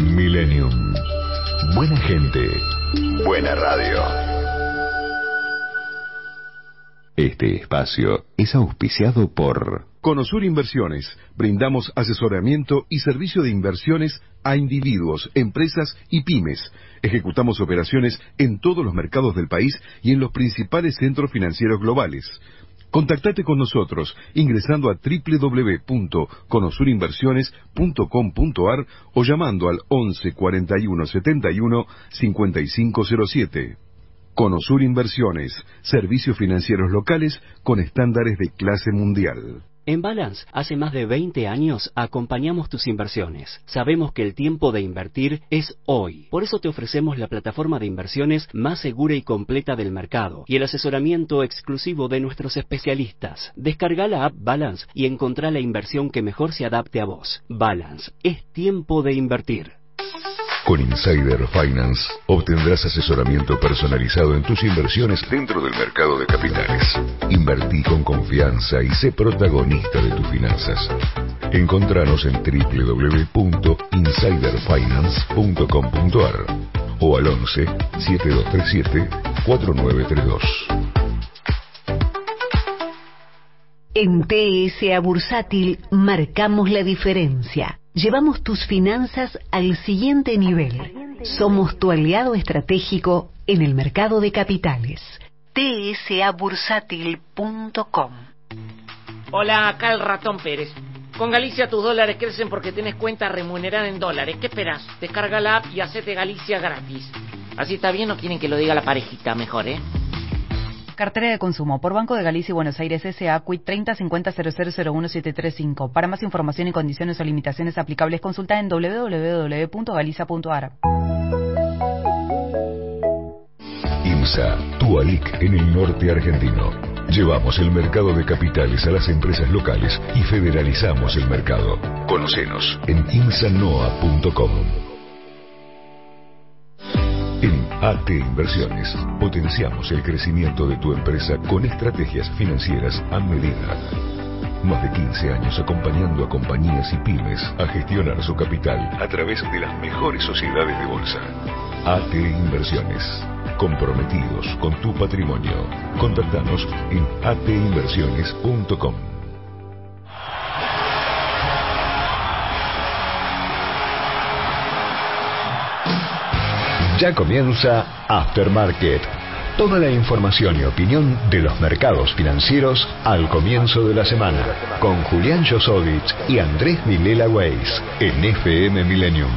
Millennium. Buena gente, buena radio. Este espacio es auspiciado por Conosur Inversiones. Brindamos asesoramiento y servicio de inversiones a individuos, empresas y pymes. Ejecutamos operaciones en todos los mercados del país y en los principales centros financieros globales. Contactate con nosotros ingresando a www.conosurinversiones.com.ar o llamando al 11 41 71 5507. Conosur Inversiones, servicios financieros locales con estándares de clase mundial. En Balance, hace más de 20 años acompañamos tus inversiones. Sabemos que el tiempo de invertir es hoy. Por eso te ofrecemos la plataforma de inversiones más segura y completa del mercado y el asesoramiento exclusivo de nuestros especialistas. Descarga la app Balance y encontrá la inversión que mejor se adapte a vos. Balance, es tiempo de invertir. Con Insider Finance obtendrás asesoramiento personalizado en tus inversiones dentro del mercado de capitales. Invertí con confianza y sé protagonista de tus finanzas. Encontranos en www.insiderfinance.com.ar o al 11 7237 4932. En TSA Bursátil marcamos la diferencia. Llevamos tus finanzas al siguiente nivel. Somos tu aliado estratégico en el mercado de capitales. tsabursátil.com. Hola, acá el Ratón Pérez. Con Galicia tus dólares crecen porque tenés cuenta remunerada en dólares. ¿Qué esperás? Descarga la app y hacete Galicia gratis. ¿Así está bien o quieren que lo diga la parejita mejor, Cartera de consumo por Banco de Galicia y Buenos Aires S.A. CUIT 3050001735. Para más información y condiciones o limitaciones aplicables, consulta en www.galicia.ar. IMSA, tu ALIC en el norte argentino. Llevamos el mercado de capitales a las empresas locales y federalizamos el mercado. Conocenos en imsanoa.com. En AT Inversiones potenciamos el crecimiento de tu empresa con estrategias financieras a medida. Más de 15 años acompañando a compañías y pymes a gestionar su capital a través de las mejores sociedades de bolsa. AT Inversiones, comprometidos con tu patrimonio. Contactanos en atinversiones.com. Ya comienza Aftermarket. Toda la información y opinión de los mercados financieros al comienzo de la semana. Con Julián Josovich y Andrés Vilela Weiss en FM Millennium.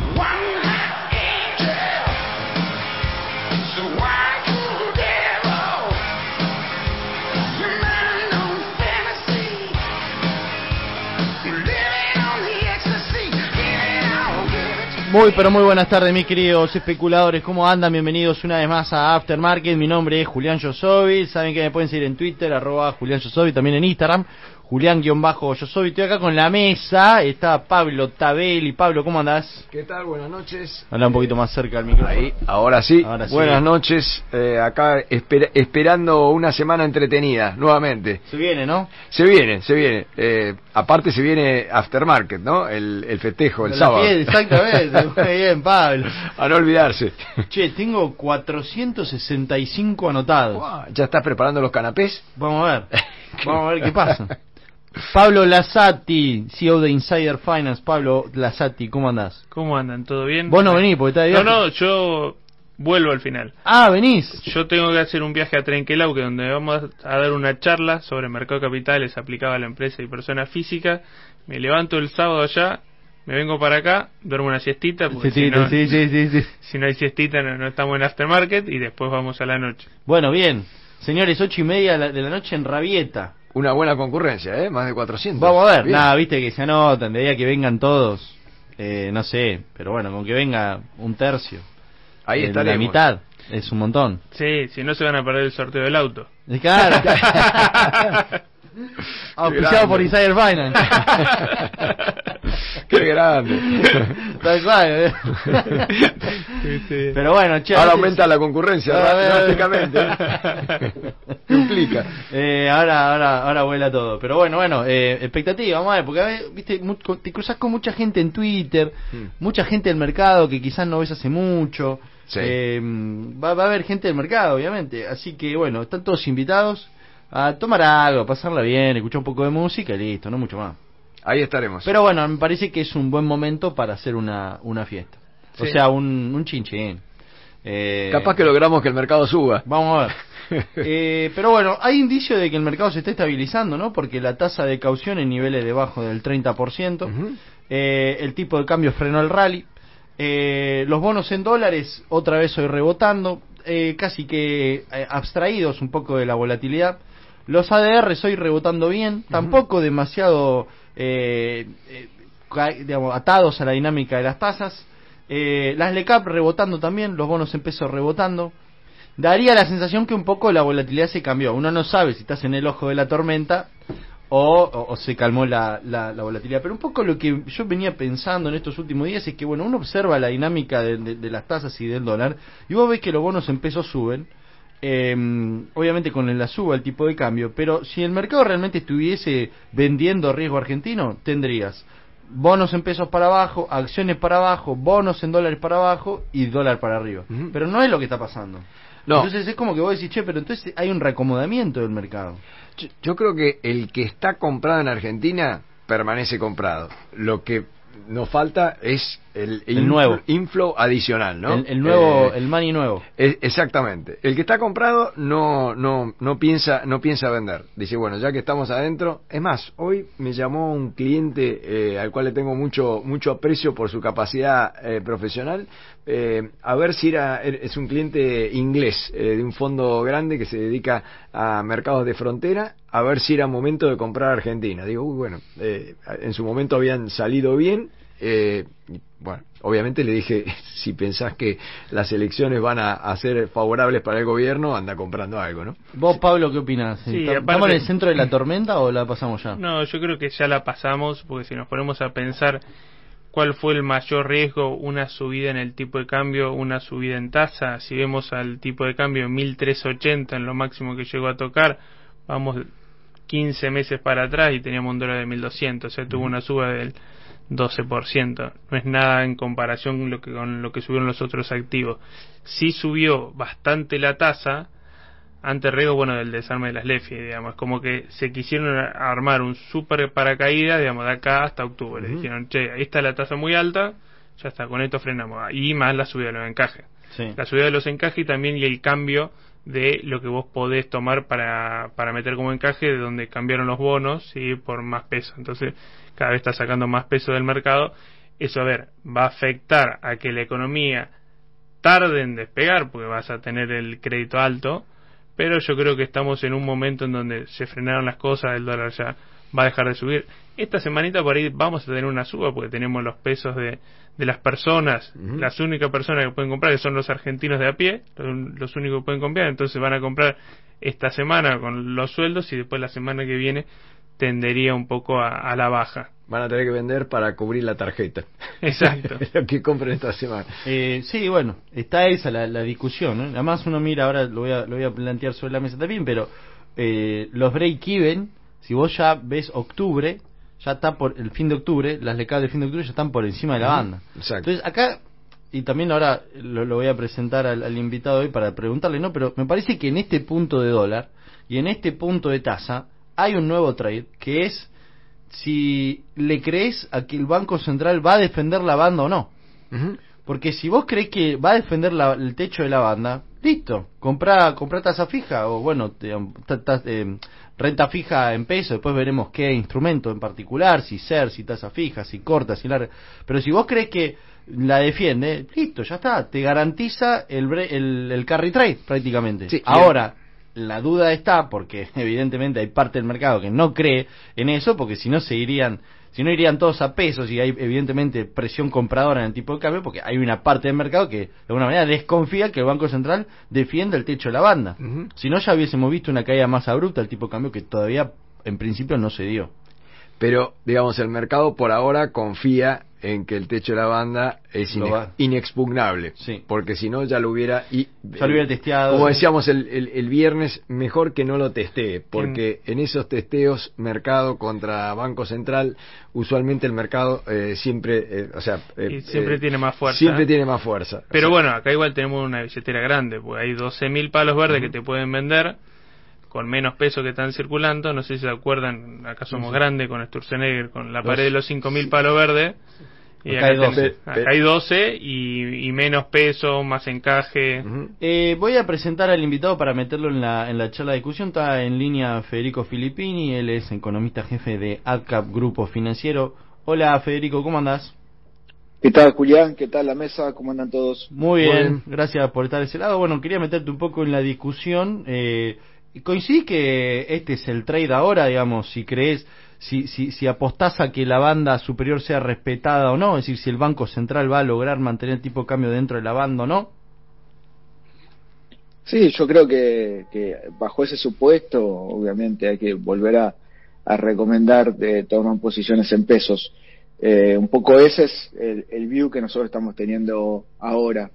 Muy pero muy buenas tardes mis queridos especuladores, ¿cómo andan? Bienvenidos una vez más a Aftermarket. Mi nombre es Julián Josovich, saben que me pueden seguir en Twitter, @Julián Josovich, también en Instagram, Julián-Josovich. Estoy acá con la mesa, está Pablo Tabelli. Pablo, ¿cómo andás? ¿Qué tal? Buenas noches. Habla un poquito más cerca del micrófono. Ahí, ahora sí. Buenas noches, acá esperando una semana entretenida, nuevamente. Se viene, ¿no? Se viene. Aparte se viene Aftermarket, ¿no? El festejo, el sábado. Exactamente, muy bien, Pablo. A no olvidarse. Che, tengo 465 anotados. Wow, ¿ya estás preparando los canapés? Vamos a ver qué pasa. Pablo Lasati, CEO de Insider Finance. Pablo Lasati, ¿cómo andás? ¿Cómo andan? ¿Todo bien? Vos no venís porque está de viaje. No, yo vuelvo al final. Ah, venís. Yo tengo que hacer un viaje a Trenquelau, que donde vamos a dar una charla sobre mercado de capitales aplicado a la empresa y persona física. Me levanto el sábado allá, me vengo para acá, duermo una siestita, porque si no hay siestita no estamos en Aftermarket, y después vamos a la noche. Bueno, bien. Señores, 8:30 de la noche en Rabieta. Una buena concurrencia, más de 400. Vamos a ver. Nada, viste que se anotan, de día que vengan todos, no sé, pero bueno, con que venga un tercio. Ahí estaremos. La mitad, es un montón. Sí, si no se van a perder el sorteo del auto. Claro. Auspiciado por Insider Finance. Qué grande. Tal cual, Pero bueno, che, ahora aumenta la concurrencia drásticamente. Implica. Ahora vuela todo. Pero bueno, expectativa, vamos a ver, porque a ver, viste, te cruzas con mucha gente en Twitter, mucha gente del mercado que quizás no ves hace mucho. Sí. Va a haber gente del mercado, obviamente. Así que bueno, están todos invitados a tomar algo, a pasarla bien, escuchar un poco de música y listo, no mucho más. Ahí estaremos. Pero bueno, me parece que es un buen momento para hacer una fiesta. Sí. O sea, un chinchín. Capaz que logramos que el mercado suba. Vamos a ver. Pero bueno, hay indicio de que el mercado se está estabilizando, ¿no? Porque la tasa de caución en niveles debajo del 30%. El tipo de cambio frenó el rally. Los bonos en dólares otra vez hoy rebotando. Casi que abstraídos un poco de la volatilidad. Los ADRs hoy rebotando bien. Tampoco demasiado digamos, atados a la dinámica de las tasas. Las LECAP rebotando también, los bonos en peso rebotando. Daría la sensación que un poco la volatilidad se cambió. Uno no sabe si estás en el ojo de la tormenta o se calmó la volatilidad. Pero un poco lo que yo venía pensando en estos últimos días es que bueno, uno observa la dinámica de las tasas y del dólar y vos ves que los bonos en peso suben. Obviamente con la suba el tipo de cambio, pero si el mercado realmente estuviese vendiendo riesgo argentino, tendrías bonos en pesos para abajo, acciones para abajo, bonos en dólares para abajo y dólar para arriba. Pero no es lo que está pasando. No. Entonces es como que vos decís, che, pero entonces hay un reacomodamiento del mercado. Yo creo que el que está comprado en Argentina permanece comprado. Lo que nos falta es el nuevo inflow adicional, ¿no? El nuevo, el money nuevo. Exactamente. El que está comprado no piensa vender. Dice, bueno, ya que estamos adentro. Es más, hoy me llamó un cliente al cual le tengo mucho aprecio por su capacidad profesional. A ver si es un cliente inglés de un fondo grande que se dedica a mercados de frontera. A ver si era momento de comprar Argentina. Digo, bueno, en su momento habían salido bien. Bueno, obviamente le dije, si pensás que las elecciones van a ser favorables para el gobierno, anda comprando algo, ¿no? ¿Vos, Pablo, qué opinás? Sí, ¿Estamos en el centro de la tormenta o la pasamos ya? No, yo creo que ya la pasamos, porque si nos ponemos a pensar cuál fue el mayor riesgo, una subida en el tipo de cambio, una subida en tasa, si vemos al tipo de cambio 1380 en lo máximo que llegó a tocar, vamos 15 meses para atrás y teníamos un dólar de 1200, o sea, tuvo una suba del 12%, no es nada en comparación con lo que subieron los otros activos. Sí subió bastante la tasa ante riesgo, bueno, del desarme de las LEFI, digamos, como que se quisieron armar un super paracaídas, digamos, de acá hasta octubre. Dijeron, che, ahí está la tasa muy alta, ya está, con esto frenamos. Y más la subida de los encajes. Sí. La subida de los encajes y también y el cambio de lo que vos podés tomar para meter como encaje, de donde cambiaron los bonos, ¿sí? Por más peso. Entonces, cada vez está sacando más peso del mercado. Eso, a ver, va a afectar a que la economía tarde en despegar, porque vas a tener el crédito alto, pero yo creo que estamos en un momento en donde se frenaron las cosas, el dólar ya va a dejar de subir. Esta semanita por ahí vamos a tener una suba, porque tenemos los pesos de las personas, las únicas personas que pueden comprar, que son los argentinos de a pie, los únicos que pueden comprar, entonces van a comprar esta semana con los sueldos y después la semana que viene tendería un poco a la baja. Van a tener que vender para cubrir la tarjeta. Exacto. Lo que compren esta semana. Sí, bueno, está esa la discusión, ¿no? Además uno mira, ahora lo voy a plantear sobre la mesa también, pero los break-even, si vos ya ves octubre, ya está por el fin de octubre, las LECAP de fin de octubre ya están por encima de la banda. Exacto. Entonces acá, y también ahora lo voy a presentar al invitado hoy para preguntarle, ¿no? Pero me parece que en este punto de dólar y en este punto de tasa hay un nuevo trade, que es si le crees a que el Banco Central va a defender la banda o no. Porque si vos crees que va a defender el techo de la banda, listo, comprá tasa fija o bueno, renta fija en peso, después veremos qué instrumento en particular, si SER, si tasa fija, si corta, si larga. Pero si vos crees que la defiende, listo, ya está, te garantiza el carry trade prácticamente. Sí, ahora, la duda está, porque evidentemente hay parte del mercado que no cree en eso, porque si no irían todos a pesos y hay evidentemente presión compradora en el tipo de cambio, porque hay una parte del mercado que de alguna manera desconfía que el Banco Central defienda el techo de la banda. Si no, ya hubiésemos visto una caída más abrupta del tipo de cambio que todavía en principio no se dio. Pero, digamos, el mercado por ahora confía en que el techo de la banda es inexpugnable, sí, porque si no ya lo hubiera testeado. Como decíamos el viernes, mejor que no lo testee, porque en esos testeos mercado contra Banco Central, usualmente el mercado siempre tiene más fuerza. Siempre tiene más fuerza. Pero bueno, acá igual tenemos una billetera grande, porque hay 12.000 palos verdes que te pueden vender con menos peso que están circulando. No sé si se acuerdan, acá somos grandes con Sturzenegger, con la pared de los 5.000 palos verdes. Y acá hay 12 y menos peso, más encaje. Voy a presentar al invitado para meterlo en la charla de discusión. Está en línea Federico Filippini, él es economista jefe de AdCap Grupo Financiero. Hola Federico, ¿cómo andás? ¿Qué tal, Julián? ¿Qué tal la mesa? ¿Cómo andan todos? Muy bien, gracias por estar de ese lado. Bueno, quería meterte un poco en la discusión. ¿Coincidís que este es el trade ahora, digamos, si crees, si apostás a que la banda superior sea respetada o no? Es decir, si el Banco Central va a lograr mantener el tipo de cambio dentro de la banda o no. Sí, yo creo que bajo ese supuesto, obviamente hay que volver a recomendar tomar posiciones en pesos. Un poco ese es el view que nosotros estamos teniendo ahora.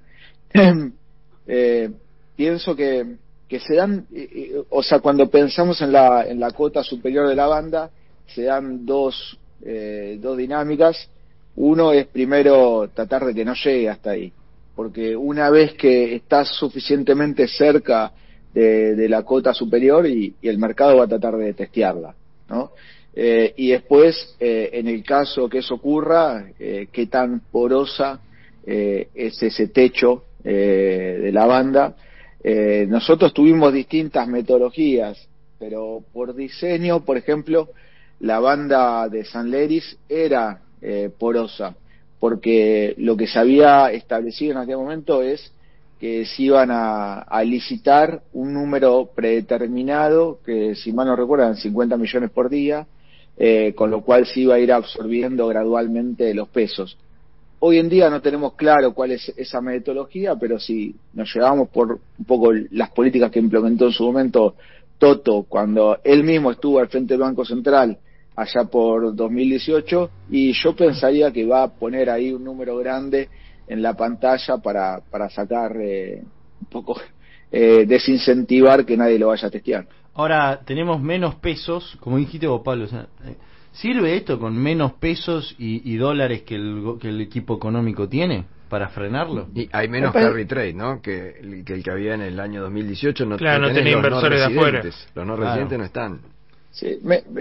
Pienso que se dan, o sea, cuando pensamos en la cuota superior de la banda, se dan dos dinámicas. Uno es primero tratar de que no llegue hasta ahí, porque una vez que estás suficientemente cerca de la cuota superior y el mercado va a tratar de testearla, ¿no? Y después, en el caso que eso ocurra, qué tan porosa es ese techo de la banda. Nosotros tuvimos distintas metodologías, pero por diseño, por ejemplo, la banda de San Leris era porosa, porque lo que se había establecido en aquel momento es que se iban a licitar un número predeterminado, que si mal no recuerdo eran 50 millones por día, con lo cual se iba a ir absorbiendo gradualmente los pesos. Hoy en día no tenemos claro cuál es esa metodología, pero si nos llevamos por un poco las políticas que implementó en su momento Toto, cuando él mismo estuvo al frente del Banco Central allá por 2018, y yo pensaría que va a poner ahí un número grande en la pantalla para sacar un poco, desincentivar que nadie lo vaya a testear. Ahora tenemos menos pesos, como dijiste vos, Pablo, o sea, ¿sirve esto con menos pesos y dólares que el equipo económico tiene para frenarlo? Y hay menos carry trade, ¿no? Que el que había en el año 2018. No tenés inversores de afuera. Los no residentes no están. Sí,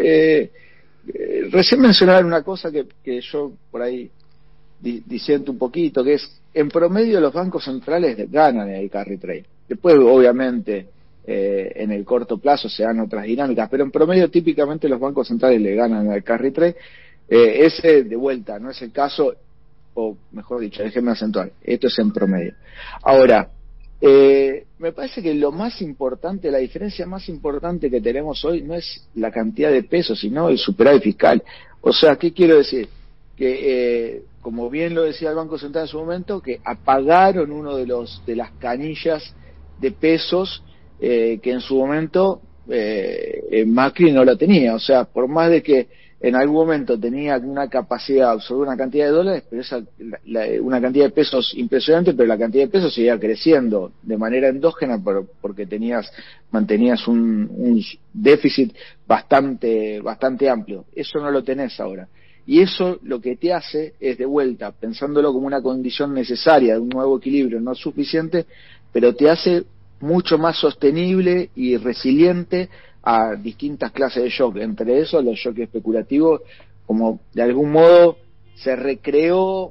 recién mencionaron una cosa que yo por ahí disiento un poquito, que es, en promedio los bancos centrales ganan el carry trade. Después, obviamente, en el corto plazo se dan otras dinámicas, pero en promedio típicamente los bancos centrales le ganan al carry trade. Ese de vuelta no es el caso, o mejor dicho, déjenme acentuar, esto es en promedio. Ahora, me parece que lo más importante, la diferencia más importante que tenemos hoy no es la cantidad de pesos, sino el superávit fiscal. O sea, ¿qué quiero decir? Que como bien lo decía el Banco Central en su momento, que apagaron uno de las canillas de pesos que en su momento Macri no la tenía. O sea, por más de que en algún momento tenía una capacidad de absorber una cantidad de dólares, pero una cantidad de pesos impresionante, pero la cantidad de pesos seguía creciendo de manera endógena porque mantenías un déficit bastante amplio. Eso no lo tenés ahora. Y eso lo que te hace es, de vuelta, pensándolo como una condición necesaria de un nuevo equilibrio, no suficiente, pero te hace mucho más sostenible y resiliente a distintas clases de shock, entre esos los shocks especulativos, como de algún modo se recreó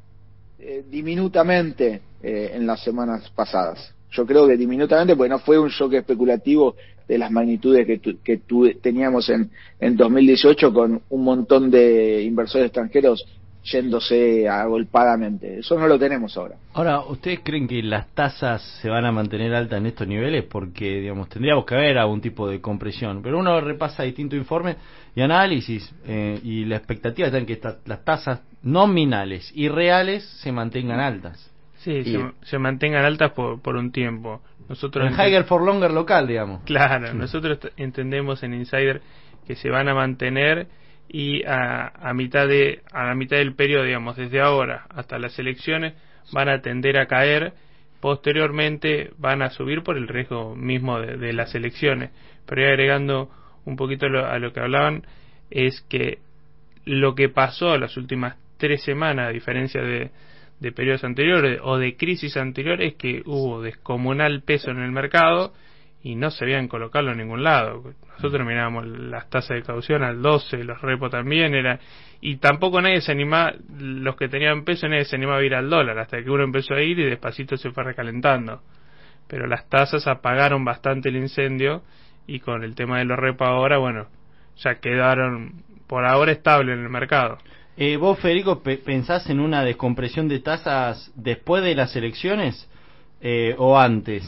diminutamente en las semanas pasadas. Yo creo que diminutamente, porque no fue un shock especulativo de las magnitudes que teníamos en 2018, con un montón de inversores extranjeros yéndose agolpadamente. Eso no lo tenemos ahora. Ahora, ¿ustedes creen que las tasas se van a mantener altas en estos niveles? Porque, digamos, tendríamos que haber algún tipo de compresión. Pero uno repasa distintos informes y análisis, y la expectativa está en que las tasas nominales y reales se mantengan altas. Sí, se mantengan altas por un tiempo. Nosotros el higher for longer local, digamos. Claro, nosotros entendemos en Insider que se van a mantener y a la mitad del periodo, digamos, desde ahora hasta las elecciones, van a tender a caer. Posteriormente van a subir por el riesgo mismo de las elecciones. Pero agregando un poquito a lo que hablaban, es que lo que pasó las últimas 3 semanas, a diferencia de periodos anteriores o de crisis anteriores, es que hubo descomunal peso en el mercado y no se veían colocarlo en ningún lado. Nosotros mirábamos las tasas de caución al 12, los repos también y tampoco nadie se animaba, los que tenían peso, nadie se animaba a ir al dólar, hasta que uno empezó a ir y despacito se fue recalentando. Pero las tasas apagaron bastante el incendio, y con el tema de los repos ahora, bueno, ya quedaron por ahora estables en el mercado. ¿Vos, Federico, pensás en una descompresión de tasas después de las elecciones o antes?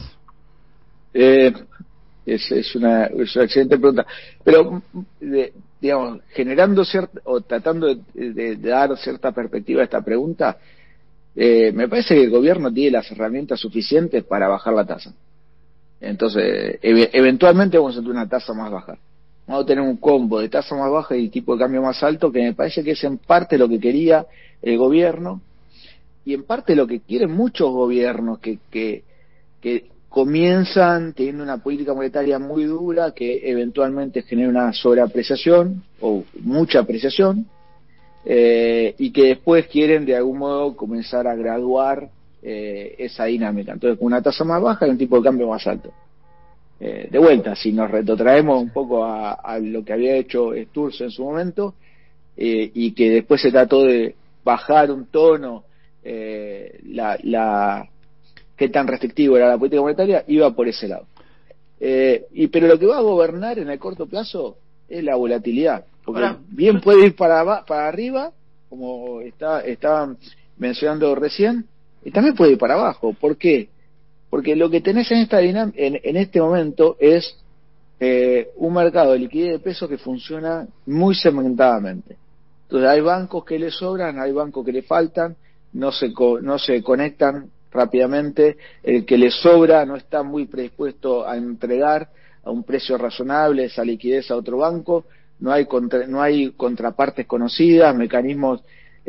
Es una excelente pregunta, pero digamos, generando o tratando de dar cierta perspectiva a esta pregunta, me parece que el gobierno tiene las herramientas suficientes para bajar la tasa. Entonces, eventualmente vamos a tener una tasa más baja. Vamos a tener un combo de tasa más baja y tipo de cambio más alto, que me parece que es en parte lo que quería el gobierno y en parte lo que quieren muchos gobiernos que comienzan teniendo una política monetaria muy dura que eventualmente genera una sobreapreciación o mucha apreciación, y que después quieren de algún modo comenzar a graduar esa dinámica. Entonces, con una tasa más baja y un tipo de cambio más alto. De vuelta, si nos retrotraemos un poco a lo que había hecho Sturz en su momento, y que después se trató de bajar un tono qué tan restrictivo era la política monetaria, iba por ese lado. Pero lo que va a gobernar en el corto plazo es la volatilidad, porque bien puede ir para arriba, como estaban mencionando recién, y también puede ir para abajo. ¿Por qué? Porque lo que tenés en este momento es un mercado de liquidez de pesos que funciona muy segmentadamente. Entonces hay bancos que le sobran, hay bancos que le faltan, no se conectan rápidamente, el que le sobra no está muy predispuesto a entregar a un precio razonable esa liquidez a otro banco, no hay contrapartes conocidas, mecanismos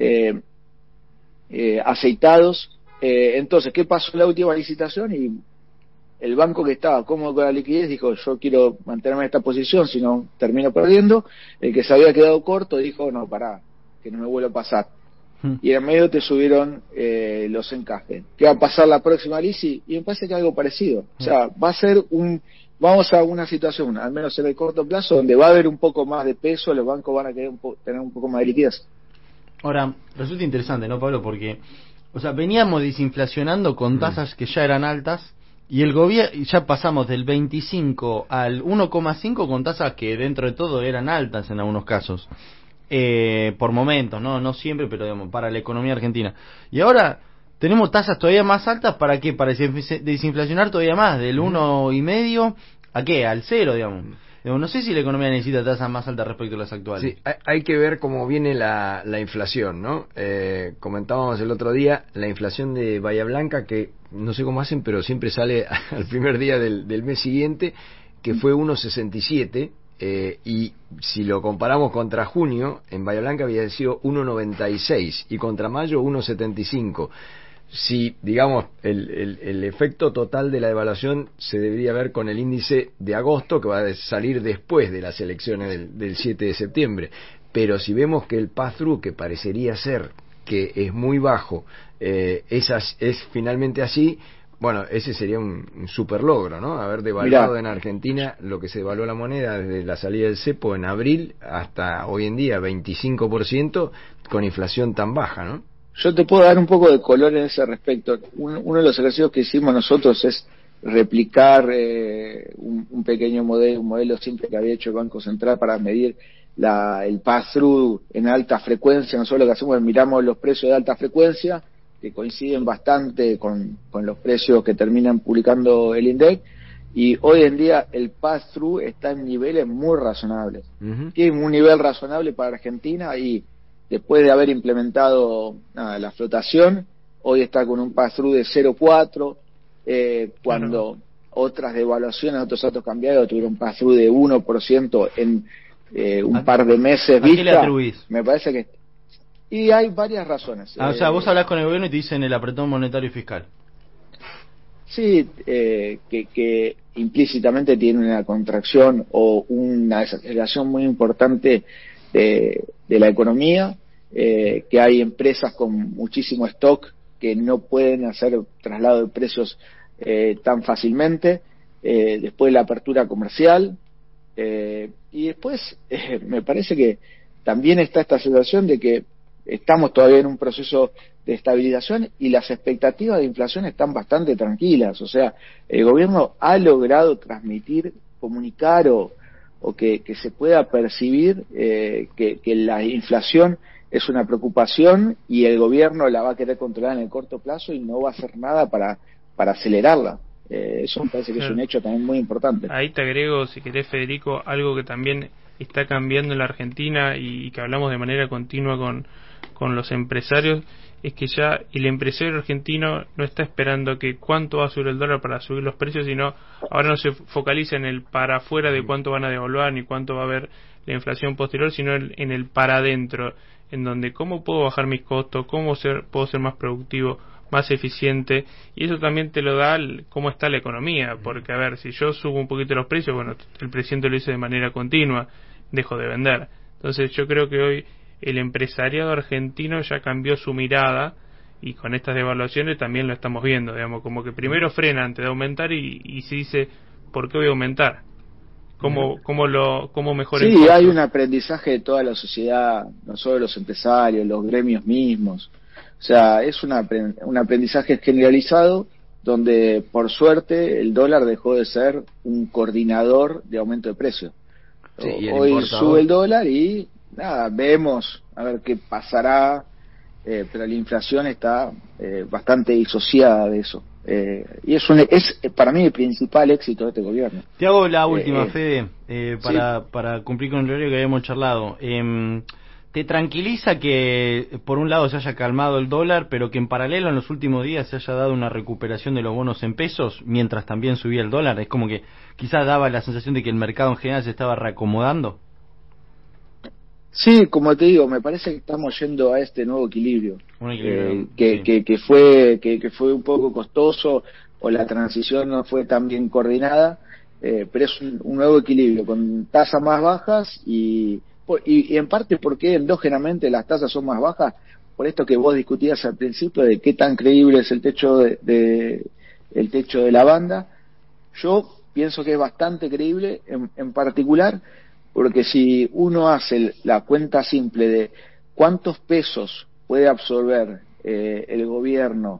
aceitados. Entonces, ¿qué pasó en la última licitación? Y el banco que estaba cómodo con la liquidez dijo, yo quiero mantenerme en esta posición, si no termino perdiendo. El que se había quedado corto dijo, no, pará, que no me vuelva a pasar. Y en medio te subieron los encajes. ¿Qué va a pasar la próxima lisi? Y me parece que algo parecido. O sea, vamos a una situación, al menos en el corto plazo, donde va a haber un poco más de peso, los bancos van a querer tener un poco más de liquidez. Ahora, resulta interesante, ¿no, Pablo? Porque, o sea, veníamos desinflacionando con tasas que ya eran altas, y el gobierno ya pasamos del 25 al 1,5 con tasas que dentro de todo eran altas en algunos casos. Por momentos, no siempre, pero digamos, para la economía argentina. Y ahora tenemos tasas todavía más altas. ¿Para qué? Para desinflacionar todavía más, del 1,5 ¿a qué? Al 0, digamos. No sé si la economía necesita tasas más altas respecto a las actuales. Sí, hay que ver cómo viene la inflación, ¿no? Comentábamos el otro día la inflación de Bahía Blanca, que no sé cómo hacen, pero siempre sale al primer día del mes siguiente, que fue 1,67. Y si lo comparamos contra junio, en Bahía Blanca había sido 1,96 y contra mayo 1,75. Si, digamos, el efecto total de la devaluación se debería ver con el índice de agosto, que va a salir después de las elecciones del 7 de septiembre. Pero si vemos que el pass-through, que parecería ser que es muy bajo, es finalmente así. Bueno, ese sería un super logro, ¿no? Haber devaluado en Argentina lo que se devaluó la moneda desde la salida del cepo en abril hasta hoy en día 25% con inflación tan baja, ¿no? Yo te puedo dar un poco de color en ese respecto. Uno de los ejercicios que hicimos nosotros es replicar un pequeño modelo, un modelo simple que había hecho el Banco Central para medir el pass-through en alta frecuencia. Nosotros lo que hacemos es miramos los precios de alta frecuencia, que coinciden bastante con los precios que terminan publicando el INDEC, y hoy en día el pass-through está en niveles muy razonables. Tiene un nivel razonable para Argentina, y después de haber implementado la flotación, hoy está con un pass-through de 0,4, cuando otras devaluaciones, otros altos cambiarios tuvieron un pass-through de 1% un par de meses vista. ¿A qué le atribuís? Me parece que... Y hay varias razones. O sea, vos hablás con el gobierno y te dicen el apretón monetario y fiscal. Sí, que implícitamente tiene una contracción o una desaceleración muy importante de la economía, que hay empresas con muchísimo stock que no pueden hacer traslado de precios tan fácilmente, después la apertura comercial, y después me parece que también está esta situación de que estamos todavía en un proceso de estabilización y las expectativas de inflación están bastante tranquilas. O sea, el gobierno ha logrado transmitir, comunicar o que se pueda percibir que la inflación es una preocupación y el gobierno la va a querer controlar en el corto plazo y no va a hacer nada para acelerarla. Eso me parece que es un hecho también muy importante. Ahí te agrego, si querés, Federico, algo que también está cambiando en la Argentina y que hablamos de manera continua con los empresarios, es que ya el empresario argentino no está esperando que cuánto va a subir el dólar para subir los precios, sino ahora no se focaliza en el para afuera de cuánto van a devaluar ni cuánto va a haber la inflación posterior, sino en el para adentro, en donde cómo puedo bajar mis costos, puedo ser más productivo, más eficiente, y eso también te lo da cómo está la economía, porque a ver, si yo subo un poquito los precios, bueno, el presidente lo dice de manera continua, dejo de vender. Entonces yo creo que hoy el empresariado argentino ya cambió su mirada, y con estas devaluaciones también lo estamos viendo, digamos, como que primero frena antes de aumentar y se dice, ¿por qué voy a aumentar? ¿Cómo mejor? Sí, hay un aprendizaje de toda la sociedad, no solo los empresarios, los gremios mismos. O sea, es un aprendizaje generalizado donde, por suerte, el dólar dejó de ser un coordinador de aumento de precios. Sí, hoy sube el dólar y nada, vemos a ver qué pasará, pero la inflación está bastante disociada de eso. Y es para mí el principal éxito de este gobierno. Te hago la última, Fede, para cumplir con el horario que habíamos charlado. ¿Te tranquiliza que por un lado se haya calmado el dólar, pero que en paralelo en los últimos días se haya dado una recuperación de los bonos en pesos, mientras también subía el dólar? Es como que quizás daba la sensación de que el mercado en general se estaba reacomodando. Sí, como te digo, me parece que estamos yendo a este nuevo equilibrio, que fue un poco costoso, o la transición no fue tan bien coordinada, pero es un nuevo equilibrio con tasas más bajas y en parte porque endógenamente las tasas son más bajas, por esto que vos discutías al principio de qué tan creíble es el techo el techo de la banda. Yo pienso que es bastante creíble, en particular porque si uno hace la cuenta simple de cuántos pesos puede absorber el gobierno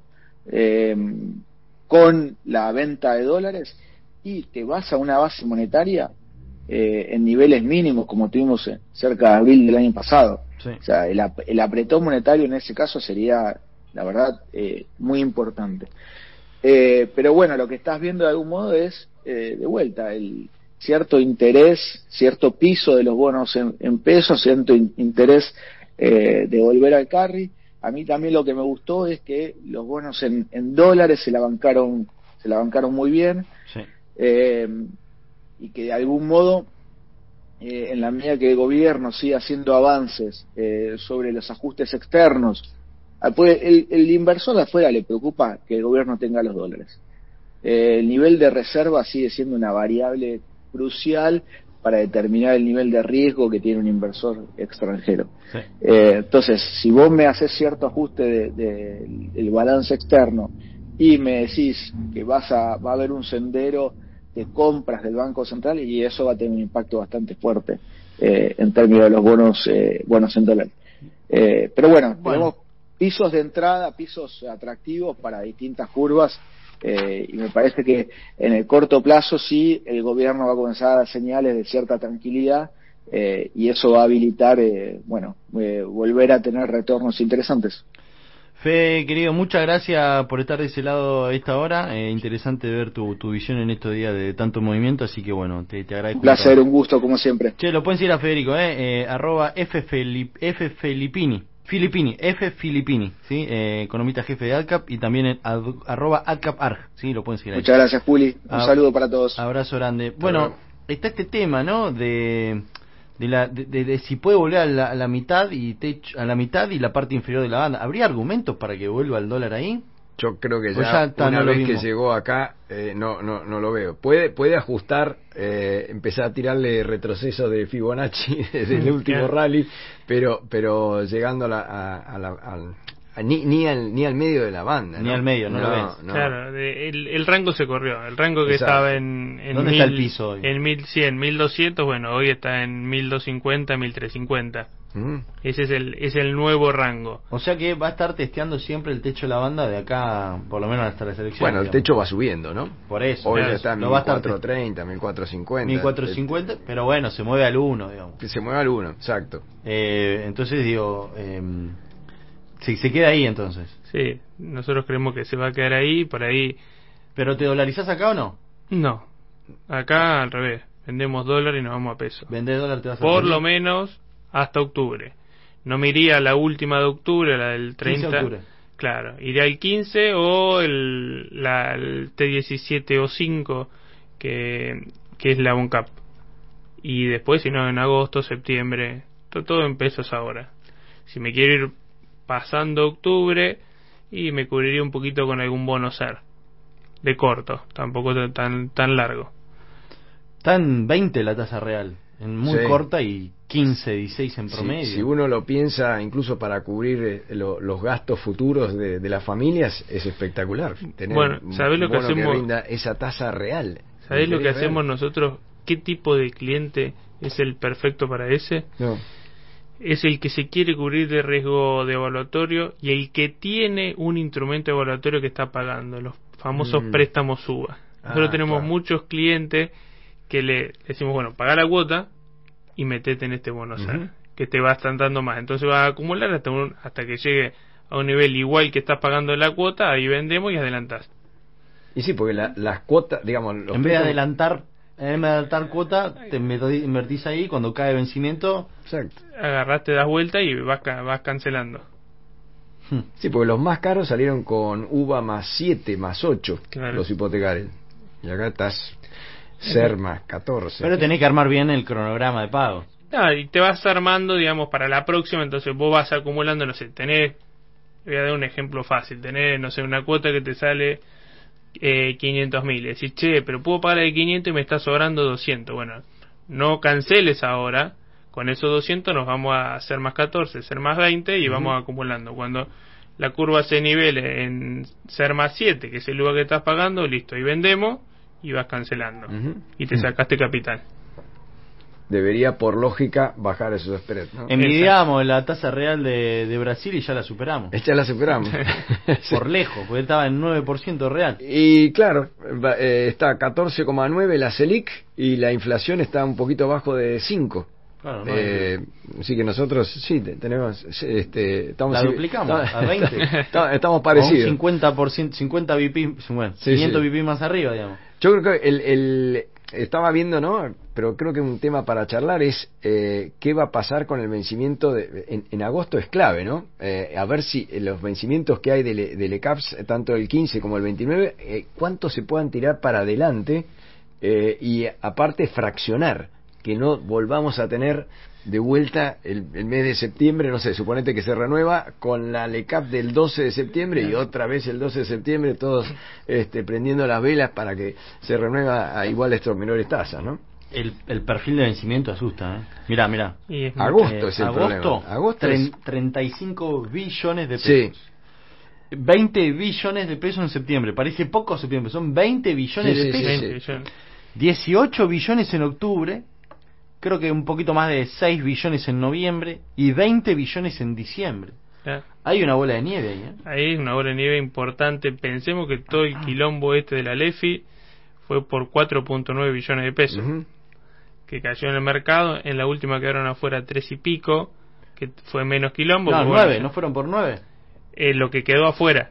con la venta de dólares, y te vas a una base monetaria en niveles mínimos como tuvimos cerca de abril del año pasado. Sí. O sea, el apretón monetario en ese caso sería, la verdad, muy importante. Pero bueno, lo que estás viendo de algún modo es, de vuelta, el cierto interés, cierto piso de los bonos en pesos, cierto interés de volver al carry. A mí también lo que me gustó es que los bonos en dólares se la bancaron muy bien. Sí. Y que de algún modo, en la medida que el gobierno siga haciendo avances sobre los ajustes externos, el inversor de afuera le preocupa que el gobierno tenga los dólares. El nivel de reserva sigue siendo una variable crucial para determinar el nivel de riesgo que tiene un inversor extranjero. Sí. Entonces, si vos me haces cierto ajuste del balance externo y me decís que va a haber un sendero de compras del Banco Central, y eso va a tener un impacto bastante fuerte en términos de los bonos en dólares. Pero bueno, tenemos pisos de entrada, pisos atractivos para distintas curvas, y me parece que en el corto plazo sí el gobierno va a comenzar a dar señales de cierta tranquilidad, y eso va a habilitar volver a tener retornos interesantes. Fede, querido, muchas gracias por estar de ese lado a esta hora. Interesante ver tu visión en estos días de tanto movimiento, así que bueno, te agradezco. Un placer, un gusto, como siempre. Che, lo pueden seguir a Federico, @FFilipini, ¿sí? Economista jefe de ADCAP, y también en @ADCAPARG, ¿sí? Lo pueden seguir ahí. Muchas gracias, Juli. Un saludo para todos. Abrazo grande. Bueno, está este tema, ¿no? De de si puede volver a la mitad a la mitad y la parte inferior de la banda. ¿Habría argumentos para que vuelva el dólar ahí? Yo creo que ya una vez que llegó acá no lo veo. Puede ajustar, empezar a tirarle retrocesos de Fibonacci desde el último rally, pero llegando ni al medio de la banda, ni al medio, no lo ves. Claro, el rango se corrió. El rango que estaba en ¿dónde está el piso hoy? En 1100, 1200, bueno, hoy está en 1250, 1350. Ese es el nuevo rango. O sea que va a estar testeando siempre el techo de la banda de acá, por lo menos hasta la selección. Bueno, el techo va subiendo, ¿no? Por eso. Hoy ya está en 1430, 1450. 1450, pero bueno, se mueve al 1, digamos. Se mueve al 1, exacto. Entonces digo, se queda ahí entonces. Sí, nosotros creemos que se va a quedar ahí, por ahí. ¿Pero te dolarizás acá o no? No, acá al revés. Vendemos dólar y nos vamos a peso. ¿Vendés dólar te vas a por lo menos hasta octubre. No me iría a la última de octubre, la del 30. 15 de octubre. Claro, iría al 15 o el T17 o 5, que es la ONCAP. Y después, si no, en agosto, septiembre, todo en pesos ahora. Si me quiero ir pasando octubre, y me cubriría un poquito con algún bono SER. De corto, tampoco tan largo. Está en 20 la tasa real. En muy corta y 15, 16 en promedio. Si uno lo piensa, incluso para cubrir los gastos futuros de las familias, es espectacular. Tener ¿sabés lo que hacemos? Que rinda esa tasa real. ¿Sabés lo que hacemos nosotros? ¿Qué tipo de cliente es el perfecto para ese? No. Es el que se quiere cubrir de riesgo de evaluatorio y el que tiene un instrumento evaluatorio que está pagando, los famosos préstamos UVA. Nosotros tenemos muchos clientes que le decimos, bueno, paga la cuota y metete en este bono SER, que te va a estar dando más. Entonces va a acumular hasta que llegue a un nivel igual que estás pagando la cuota, ahí vendemos y adelantás. Y sí, porque las cuotas, digamos... En vez de adelantar cuota, te invertís ahí, cuando cae vencimiento... Exacto. Agarrás, te das vuelta y vas cancelando. Sí, porque los más caros salieron con UVA más 7, más 8, los hipotecarios. Y acá estás... SER más 14. Pero tenés que armar bien el cronograma de pago. Y te vas armando, digamos, para la próxima. Entonces vos vas acumulando, no sé, voy a dar un ejemplo fácil, tenés, no sé, una cuota que te sale 500.000. Decís, che, pero puedo pagar el 500 y me está sobrando 200. Bueno, no canceles ahora. Con esos 200 nos vamos a hacer más 14, ser más 20 y vamos acumulando. Cuando la curva se nivele en ser más 7, que es el lugar que estás pagando, listo, y vendemos y vas cancelando y te sacaste capital. Debería, por lógica, bajar esos spreads, ¿no? Envidiamos la tasa real de Brasil y ya la superamos. Ya la superamos. Por lejos, porque estaba en 9% real. Y claro, está 14,9 la Selic y la inflación está un poquito abajo de 5. Claro, así que nosotros sí tenemos estamos la duplicamos a 20. Estamos parecidos. Un 50%, 50 BP, bueno, 500 BP más arriba, digamos. Yo creo que estaba viendo, ¿no? Pero creo que un tema para charlar es qué va a pasar con el vencimiento en agosto. Es clave, ¿no? A ver si los vencimientos que hay del ECAPS, tanto el 15 como el 29, cuánto se puedan tirar para adelante y aparte fraccionar, que no volvamos a tener de vuelta el mes de septiembre, no sé, suponete que se renueva con la LECAP del 12 de septiembre y otra vez el 12 de septiembre todos prendiendo las velas para que se renueva a iguales o menores tasas, ¿no? El perfil de vencimiento asusta, ¿eh? Mirá. Agosto es el problema. Agosto 35 billones de pesos. 20 billones de pesos en septiembre. Parece poco septiembre, son 20 billones de pesos. 18 billones en octubre. Creo que un poquito más de 6 billones en noviembre y 20 billones en diciembre. Hay una bola de nieve ahí, ¿eh? Hay una bola de nieve importante. Pensemos que todo el quilombo de la LEFI fue por 4.9 billones de pesos que cayó en el mercado. En la última quedaron afuera 3 y pico, que fue menos quilombo. No, 9, ¿no fueron por 9? Lo que quedó afuera.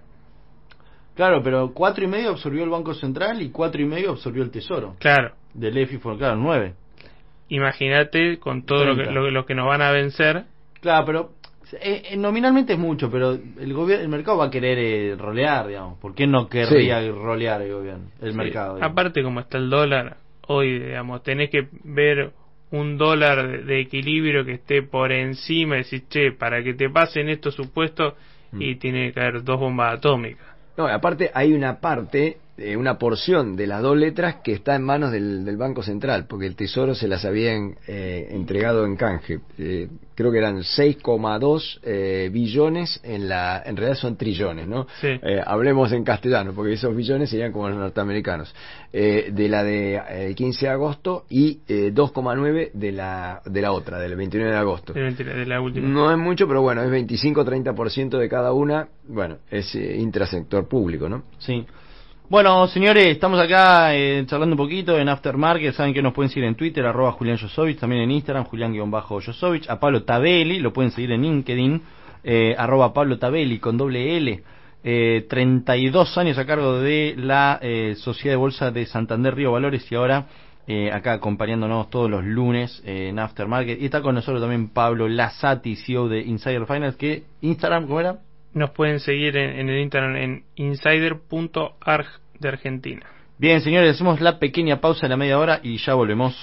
Claro, pero 4,5 absorbió el Banco Central y 4,5 absorbió el Tesoro. Claro. Del EFI fueron, claro, 9. Imagínate con todo lo que nos van a vencer. Claro, pero nominalmente es mucho, pero el mercado va a querer rolear, digamos. ¿Por qué no querría rolear el gobierno, el mercado? Digamos. Aparte, como está el dólar hoy, digamos, tenés que ver un dólar de equilibrio que esté por encima, y decir, che, para que te pasen estos supuestos, y tiene que haber 2 bombas atómicas. No, aparte hay una parte, una porción de las 2 letras que está en manos del Banco Central, porque el Tesoro se las habían entregado en canje. Creo que eran 6,2 billones, en realidad son trillones, ¿no? Sí. Hablemos en castellano, porque esos billones serían como los norteamericanos. De la de 15 de agosto y 2,9 de la otra, del 29 de agosto. De la última. No es mucho, pero bueno, es 25-30% de cada una. Bueno, es intrasector público, ¿no? Sí. Bueno, señores, estamos acá charlando un poquito en Aftermarket. Saben que nos pueden seguir en Twitter, @Julián Josovich, también en Instagram, Julián-Josovich. A Pablo Tabelli lo pueden seguir en LinkedIn, @Pablo Tabelli con doble L. 32 años a cargo de la Sociedad de Bolsa de Santander Río Valores, y ahora acá acompañándonos todos los lunes en Aftermarket. Y está con nosotros también Pablo Lazzati, CEO de Insider Finance, que Instagram, ¿cómo era? Nos pueden seguir en el Instagram en insider.arg de Argentina. Bien, señores, hacemos la pequeña pausa de la media hora y ya volvemos.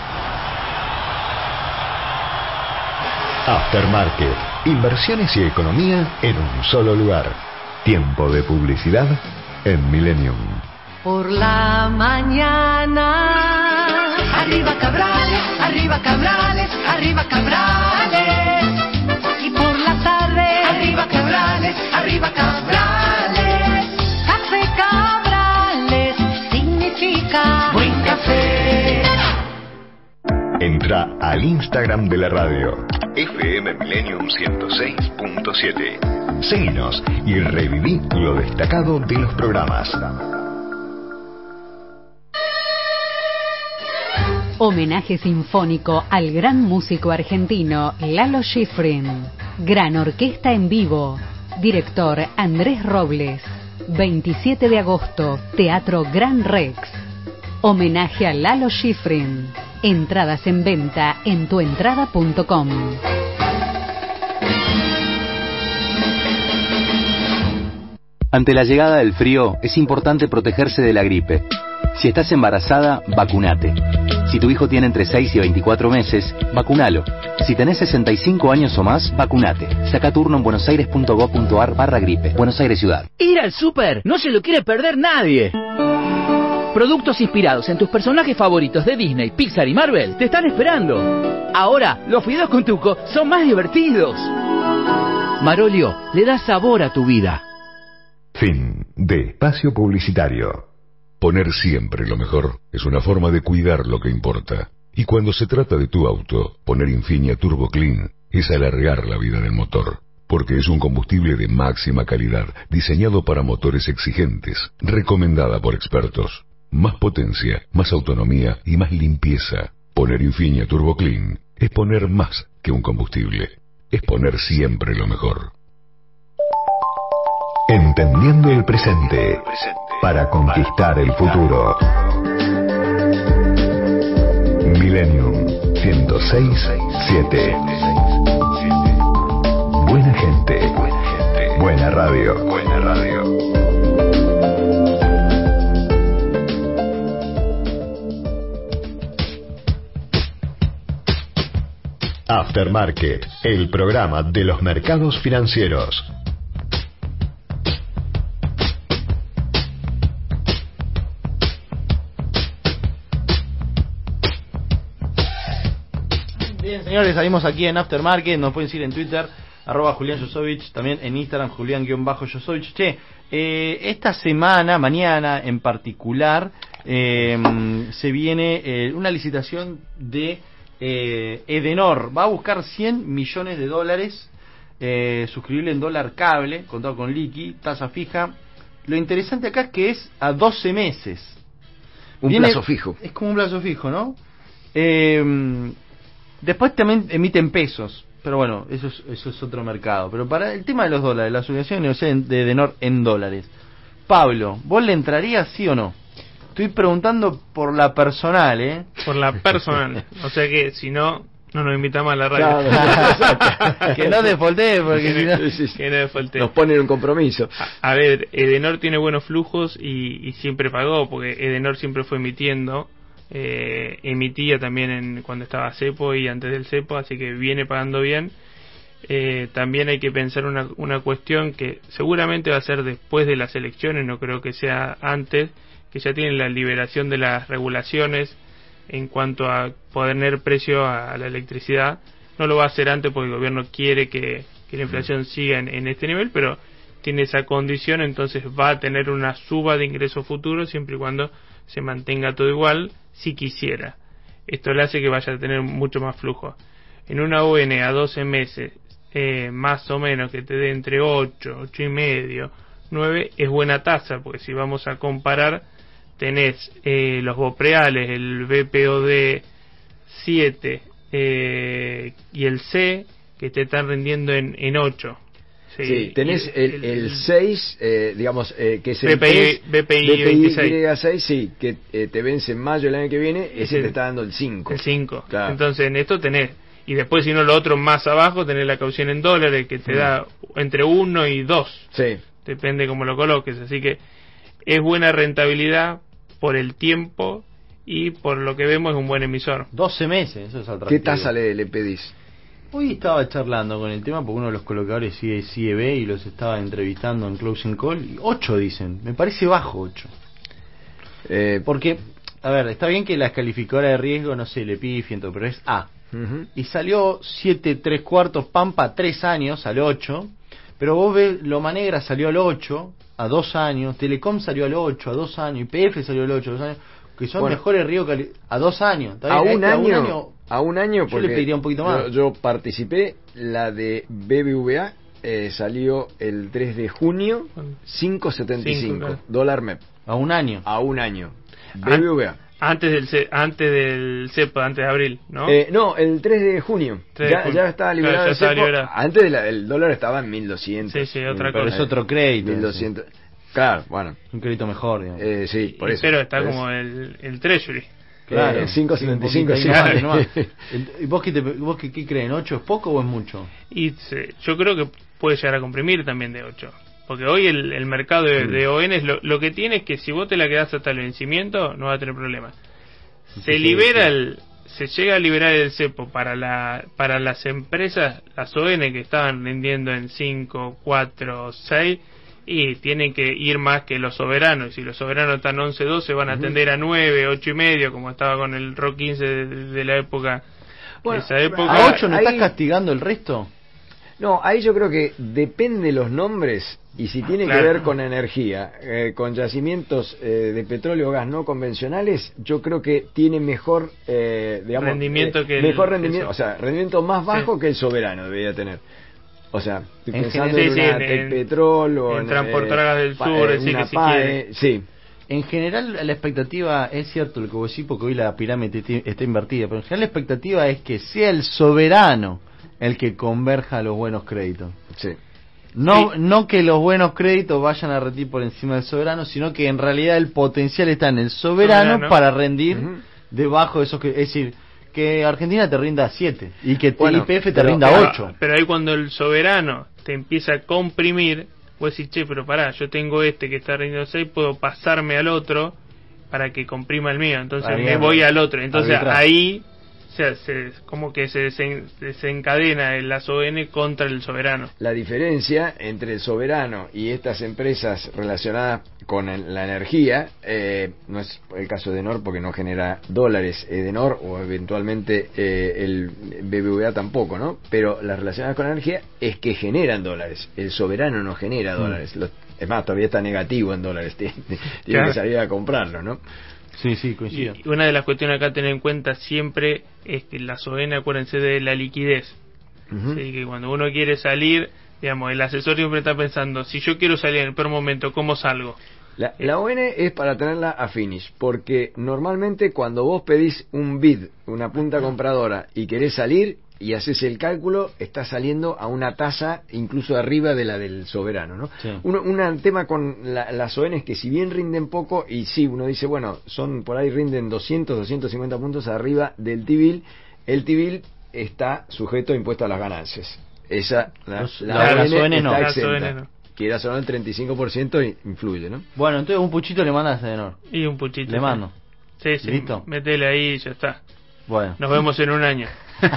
Aftermarket, inversiones y economía en un solo lugar. Tiempo de publicidad en Millennium. Por la mañana, arriba Cabrales, arriba Cabrales, arriba Cabrales. Y por la tarde, arriba Cabrales, arriba Cabrales. Café Cabrales significa buen café. Entra al Instagram de la radio, FM Millennium 106.7. Seguinos y reviví lo destacado de los programas. Homenaje sinfónico al gran músico argentino Lalo Schifrin. Gran orquesta en vivo. Director Andrés Robles. 27 de agosto, Teatro Gran Rex. Homenaje a Lalo Schifrin. Entradas en venta en tuentrada.com. Ante la llegada del frío, es importante protegerse de la gripe. Si estás embarazada, vacunate. Si tu hijo tiene entre 6 y 24 meses, vacunalo. Si tenés 65 años o más, vacunate. Saca turno en buenosaires.gov.ar/gripe. Buenos Aires Ciudad. Ir al súper no se lo quiere perder nadie. Productos inspirados en tus personajes favoritos de Disney, Pixar y Marvel te están esperando. Ahora, los fideos con tuco son más divertidos. Marolio le da sabor a tu vida. Fin de espacio publicitario. Poner siempre lo mejor es una forma de cuidar lo que importa. Y cuando se trata de tu auto, poner Infinia Turbo Clean es alargar la vida del motor. Porque es un combustible de máxima calidad, diseñado para motores exigentes, recomendada por expertos. Más potencia, más autonomía y más limpieza. Poner Infinia Turbo Clean es poner más que un combustible. Es poner siempre lo mejor. Entendiendo el presente para conquistar el futuro. Millennium 106.7. Buena gente, buena radio. Buena radio. Aftermarket, el programa de los mercados financieros. Bien, señores, salimos aquí en Aftermarket. Nos pueden seguir en Twitter, @Julián Josovich, también en Instagram, Julián-Josovich. Che, esta semana, mañana en particular, se viene una licitación de Edenor. Va a buscar $100 millones, suscribible en dólar cable, contado con liqui, tasa fija. Lo interesante acá es que es a 12 meses. Plazo fijo. Es como un plazo fijo, ¿no? Después también emiten pesos, pero bueno, eso es otro mercado. Pero para el tema de los dólares, la asociación de Edenor en dólares. Pablo, ¿vos le entrarías sí o no? Estoy preguntando por la personal, ¿eh? Por la personal. O sea que si no, no nos invitamos a la radio. Claro. Que no defaultee, porque si no... Que no defaultee. Nos ponen un compromiso. A ver, Edenor tiene buenos flujos y siempre pagó, porque Edenor siempre fue emitiendo emitía también cuando estaba cepo y antes del cepo, así que viene pagando bien. También hay que pensar una cuestión que seguramente va a ser después de las elecciones, no creo que sea antes, que ya tienen la liberación de las regulaciones en cuanto a poner precio a la electricidad. No lo va a hacer antes porque el gobierno quiere que la inflación siga en este nivel, pero tiene esa condición, entonces va a tener una suba de ingresos futuros siempre y cuando se mantenga todo igual, si quisiera. Esto le hace que vaya a tener mucho más flujo. En una ON a 12 meses, más o menos que te dé entre 8, 8 y medio, 9, es buena tasa, porque si vamos a comparar, tenés los BOPREALES, el BPOD 7 y el C, que te están rindiendo en 8. Sí, tenés el 6, digamos, que es el BPI 26. 6, sí, que te vence en mayo del año que viene, ese te está dando el 5. El 5. Claro. Entonces en esto tenés, y después si no lo otro más abajo, tenés la caución en dólares, que te da entre 1 y 2. Sí. Depende cómo lo coloques, así que es buena rentabilidad por el tiempo y por lo que vemos es un buen emisor. 12 meses, eso es atractivo. ¿Qué tasa le pedís? Hoy estaba charlando con el tema porque uno de los colocadores sigue B y los estaba entrevistando en Closing Call. Y 8 dicen, me parece bajo 8. Porque, a ver, está bien que la calificadora de riesgo, no sé, le pifien todo, pero es A. Y salió 7 3/4 Pampa 3 años al 8. Pero vos ves, Loma Negra salió al 8 a 2 años, Telecom salió al 8 a 2 años, YPF salió al 8 a 2 años, que son mejores riesgos a 2 años. A un año, yo le pediría un poquito más. Yo participé, la de BBVA salió el 3 de junio, 5.75 dólar MEP. A un año. A un año. BBVA. Antes del cepo, antes de abril, ¿no? No, el 3 de junio. Ya estaba liberado el cepo. Antes el dólar estaba en 1.200. Sí, otra pero cosa. Es otro crédito. 1.200. Claro, bueno. Un crédito mejor, digamos. Sí, por eso. Pero está como el Treasury. Claro, 5.75. ¿Y vos qué creen? ¿8 es poco o es mucho? Y yo creo que puede llegar a comprimir también de 8. Porque hoy el mercado de ONs lo que tiene es que si vos te la quedás hasta el vencimiento no va a tener problema. Se llega a liberar el cepo para las empresas, las ON que estaban vendiendo en 5, 4, 6 y tienen que ir más que los soberanos. Y si los soberanos están 11, 12 van a tender a 9, 8 y medio, como estaba con el ROC 15 de la época. Bueno, esa época. ¿A 8 no estás castigando el resto? No, ahí yo creo que depende los nombres y si tiene que ver con energía, con yacimientos de petróleo o gas no convencionales, yo creo que tiene mejor rendimiento que rendimiento, o sea, rendimiento más bajo que el soberano debería tener. O sea, estoy pensando en una Tecpetrol o en Transportadoras del Sur, una PAE, sí. En general la expectativa, es cierto lo que vos decís, porque hoy la pirámide está invertida, pero en general la expectativa es que sea el soberano el que converja a los buenos créditos. Sí. No que los buenos créditos vayan a rendir por encima del soberano, sino que en realidad el potencial está en el soberano para rendir debajo de esos que, es decir, que Argentina te rinda 7 y que YPF te rinda 8. Pero ahí cuando el soberano te empieza a comprimir, vos decís, che, pero pará, yo tengo este que está rindiendo 6, puedo pasarme al otro para que comprima el mío, entonces me voy al otro. Entonces ahí como que se desencadena la ON contra el soberano. La diferencia entre el soberano y estas empresas relacionadas con la energía, no es el caso de Edenor porque no genera dólares Edenor o eventualmente el BBVA tampoco, ¿no? Pero las relacionadas con la energía es que generan dólares. El soberano no genera dólares. Es más, todavía está negativo en dólares. Tiene que salir a comprarlo, ¿no? Sí, coincido. Y una de las cuestiones acá a tener en cuenta siempre es que las ON, acuérdense de la liquidez. ¿Sí? Que cuando uno quiere salir, digamos, el asesor siempre está pensando, si yo quiero salir en el peor momento, ¿cómo salgo? La ON es para tenerla a finish, porque normalmente cuando vos pedís un bid, una punta compradora, y querés salir y haces el cálculo, está saliendo a una tasa incluso arriba de la del soberano, ¿no? Sí. Un tema con las ON es que si bien rinden poco, y sí, uno dice, bueno, por ahí rinden 200, 250 puntos arriba del T-bill, el T-bill está sujeto a impuesto a las ganancias. Las ON no. Está exenta. Quiera sonar el 35% influye, ¿no? Bueno, entonces un puchito le mandas a Edenor. Y un puchito. Le mando. Sí, sí, ¿Listo? Métele ahí y ya está. Bueno. Nos vemos en un año.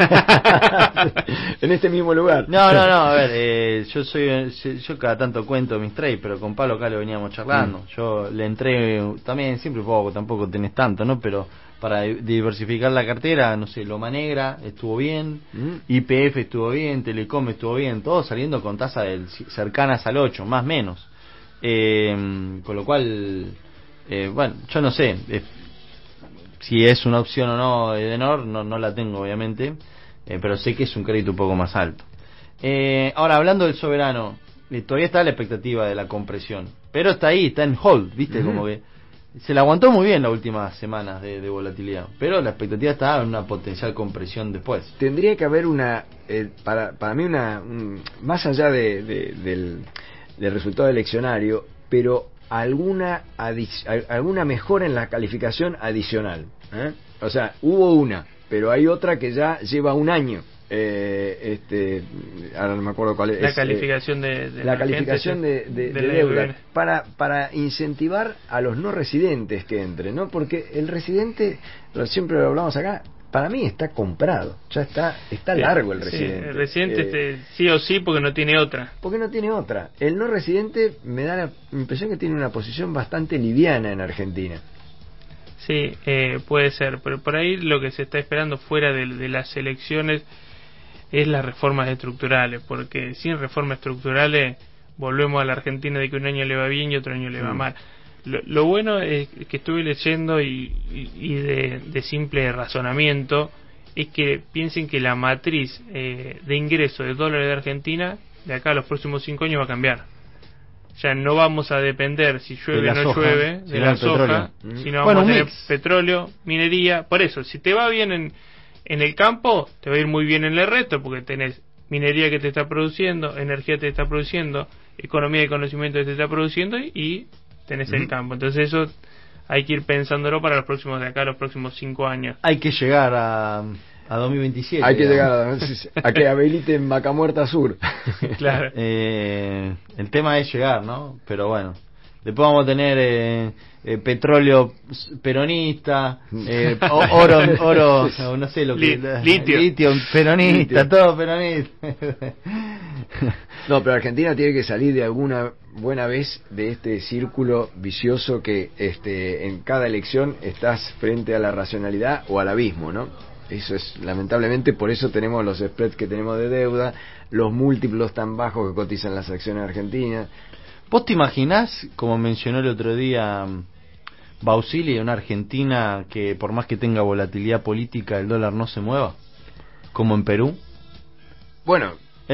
En este mismo lugar. No, a ver, yo cada tanto cuento mis trades, pero con Pablo acá lo veníamos charlando. Yo le entré también, siempre poco, tampoco tenés tanto, ¿no? Pero para diversificar la cartera, no sé, Loma Negra estuvo bien, YPF estuvo bien, Telecom estuvo bien, todo saliendo con tasas cercanas al 8, más o menos. Con lo cual, bueno, yo no sé si es una opción o no Edenor, no la tengo obviamente, pero sé que es un crédito un poco más alto. Ahora, hablando del soberano, todavía está la expectativa de la compresión, pero está ahí, está en hold, ¿viste? Como que se la aguantó muy bien las últimas semanas de volatilidad, pero la expectativa está en una potencial compresión después. Tendría que haber para mí más allá del resultado eleccionario, pero alguna mejora en la calificación adicional, ¿eh? O sea, hubo una, pero hay otra que ya lleva un año. Ahora no me acuerdo cuál es. La calificación de la calificación de deuda para incentivar a los no residentes que entren, ¿no? Porque el residente, siempre lo hablamos acá, para mí está comprado, ya está largo el residente. Sí, el residente sí o sí porque no tiene otra. Porque no tiene otra. El no residente me da la impresión que tiene una posición bastante liviana en Argentina. Sí, puede ser, pero por ahí lo que se está esperando fuera de las elecciones es las reformas estructurales, porque sin reformas estructurales volvemos a la Argentina de que un año le va bien y otro año le va mal. Lo bueno es que estuve leyendo y de simple razonamiento es que piensen que la matriz de ingreso de dólares de Argentina de acá a los próximos 5 años va a cambiar. Ya no vamos a depender si llueve o no llueve de la soja, sino vamos a tener petróleo, minería. Por eso, si te va bien en el campo, te va a ir muy bien en el resto, porque tenés minería que te está produciendo, energía que te está produciendo, economía de conocimiento que te está produciendo y tenés el campo. Entonces eso hay que ir pensándolo para de acá a los próximos 5 años. Hay que llegar a 2027. Hay que llegar a que habiliten Vaca Muerta Sur. Claro. El tema es llegar, ¿no? Pero bueno, después vamos a tener petróleo peronista, oro, no sé lo que litio peronista, todo peronista. No, pero Argentina tiene que salir de alguna buena vez de este círculo vicioso que en cada elección estás frente a la racionalidad o al abismo, ¿no? Eso es, lamentablemente, por eso tenemos los spreads que tenemos de deuda, los múltiplos tan bajos que cotizan las acciones argentinas. ¿Vos te imaginás, como mencionó el otro día Bausili, una Argentina que por más que tenga volatilidad política el dólar no se mueva? Como en Perú. Bueno,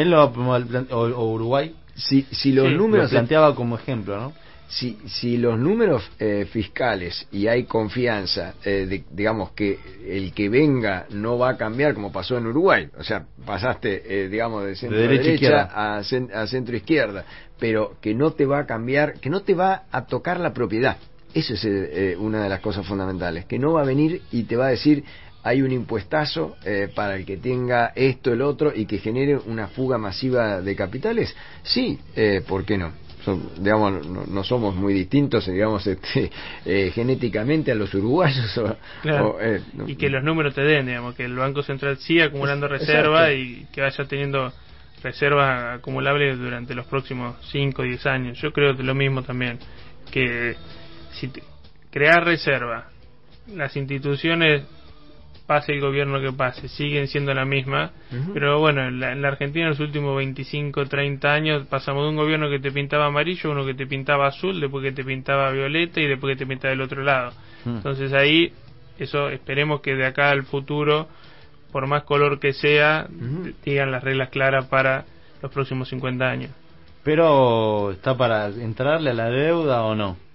o Uruguay. Si los números lo planteaba como ejemplo, ¿no? Si los números fiscales y hay confianza, digamos que el que venga no va a cambiar como pasó en Uruguay, o sea, pasaste, digamos, de centro derecha a centro izquierda, pero que no te va a cambiar, que no te va a tocar la propiedad. Eso es una de las cosas fundamentales, que no va a venir y te va a decir hay un impuestazo para el que tenga esto, el otro, y que genere una fuga masiva de capitales. Sí, ¿por qué no? Digamos, no somos muy distintos, digamos, genéticamente a los uruguayos. Claro. Y que los números te den, digamos, que el Banco Central siga acumulando reservas y que vaya teniendo reservas acumulables durante los próximos 5 o 10 años. Yo creo que lo mismo también, que si crear reserva, las instituciones, pase el gobierno que pase, siguen siendo la misma, pero bueno, en la Argentina en los últimos 25, 30 años pasamos de un gobierno que te pintaba amarillo, uno que te pintaba azul, después que te pintaba violeta y después que te pintaba del otro lado. Entonces ahí, eso esperemos que de acá al futuro, por más color que sea, digan las reglas claras para los próximos 50 años. Pero, ¿está para entrarle a la deuda o no?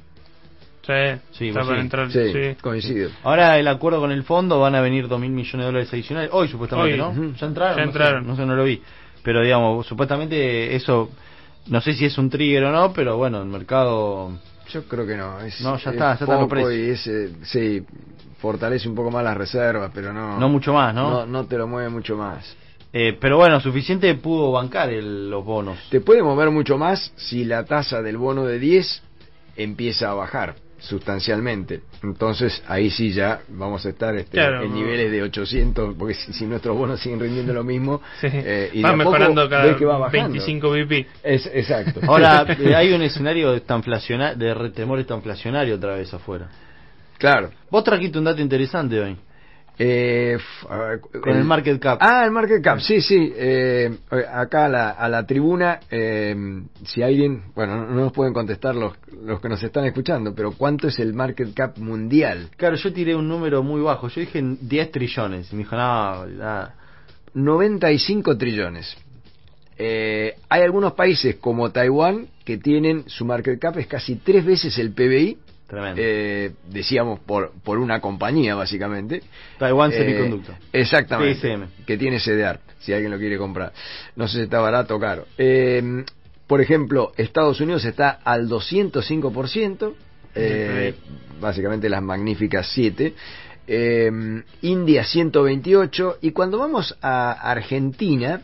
Sí, está para entrar, sí, coincido. Ahora el acuerdo con el fondo, van a venir 2.000 millones de dólares adicionales. Hoy supuestamente, ¿no? ¿Ya entraron? No sé, no lo vi. Pero digamos, supuestamente eso, no sé si es un trigger o no, pero bueno, el mercado... Yo creo que no. Ya está los precios. Y sí, fortalece un poco más las reservas, pero no... No mucho más, ¿no? No te lo mueve mucho más. Pero bueno, suficiente pudo bancar los bonos. Te puede mover mucho más si la tasa del bono de 10 empieza a bajar. sustancialmente. Entonces ahí sí ya vamos a estar claro, en niveles de 800, porque si nuestros bonos siguen rindiendo lo mismo, sí. Y va mejorando cada que va 25 BP. Exacto. Ahora hay un escenario de temor inflacionario otra vez afuera. Claro. Vos trajiste un dato interesante hoy. Con el market cap. El market cap, sí. Acá a la tribuna, si alguien, bueno, no nos pueden contestar los que nos están escuchando, pero ¿cuánto es el market cap mundial? Claro, yo tiré un número muy bajo, yo dije 10 trillones, y me dijo, nada. 95 trillones. Hay algunos países como Taiwán que tienen, su market cap es casi 3 veces el PBI. Tremendo. Decíamos por una compañía básicamente. Taiwan Semiconductor. Exactamente. TSM. Que tiene CDR, si alguien lo quiere comprar. No sé si está barato o caro. Por ejemplo, Estados Unidos está al 205%. Básicamente las magníficas 7. India 128. Y cuando vamos a Argentina,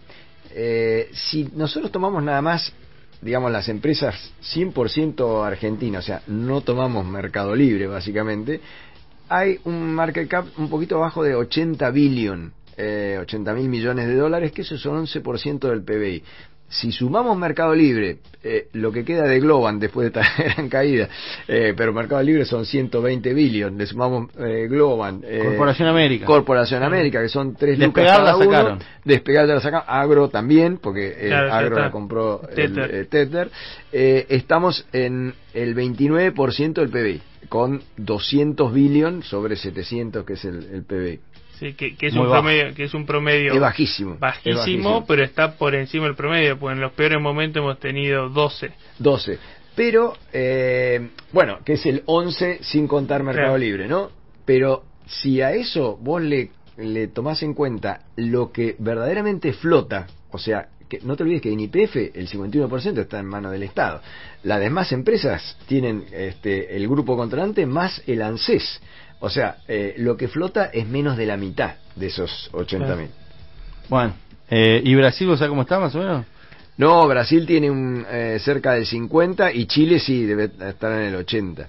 si nosotros tomamos nada más, digamos, las empresas 100% argentinas, o sea, no tomamos Mercado Libre, básicamente, hay un market cap un poquito abajo de 80 mil millones de dólares, que eso son 11% del PBI. Si sumamos Mercado Libre, lo que queda de Globan después de esta gran caída, pero Mercado Libre son 120 billion, le sumamos Globan, Corporación América, que son 3 lucas cada uno. Despegar ya la sacaron. Agro también, porque Agro la compró Tether. Estamos en el 29% del PBI, con 200 billion sobre 700, que es el PBI. Sí, que es un promedio es bajísimo, pero está por encima del promedio, porque en los peores momentos hemos tenido 12, pero bueno, que es el 11 sin contar Mercado Libre, ¿no? Pero si a eso vos le tomás en cuenta lo que verdaderamente flota, o sea, que no te olvides que en YPF el 51% está en manos del Estado. Las demás empresas tienen el grupo controlante más el ANSES. O sea, lo que flota es menos de la mitad de esos 80.000. Bueno, ¿y Brasil, o sea, cómo está más o menos? No, Brasil tiene cerca del 50 y Chile sí debe estar en el 80.